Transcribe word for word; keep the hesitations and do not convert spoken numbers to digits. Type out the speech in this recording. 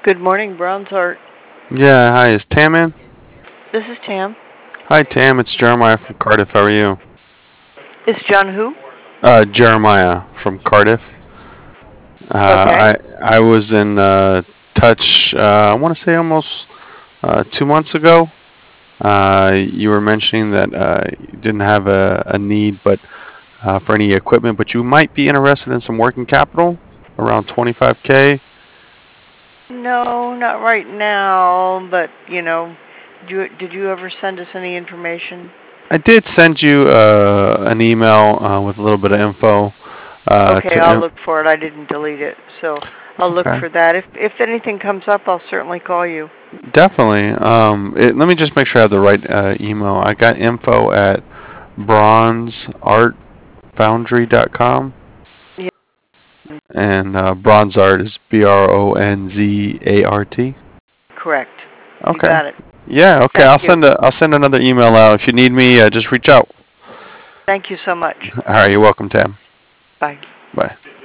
Good morning, Bronze Art. Yeah, hi, is Tam in? This is Tam. Hi, Tam, it's Jeremiah from Cardiff. How are you? Is John who? Uh, Jeremiah from Cardiff. Okay. Uh, I I was in uh, touch. Uh, I want to say almost uh, two months ago. Uh, you were mentioning that uh, you didn't have a, a need, but uh, for any equipment, but you might be interested in some working capital around twenty-five k. No, not right now, but, you know, did you, did you ever send us any information? I did send you uh, an email uh, with a little bit of info. Uh, Okay, I'll to look for it. I didn't delete it, so I'll look okay. for that. If if anything comes up, I'll certainly call you. Definitely. Um, it, let me just make sure I have the right uh, email. I got info at bronze art foundry dot com, Yeah, and uh, bronze art is B R O N Z A R T. correct. You Okay. got it. Yeah. Okay. Thank I'll you. send a I'll send another email out. If you need me, uh, just reach out. Thank you so much. All right. You're welcome, Tam. Bye. Bye.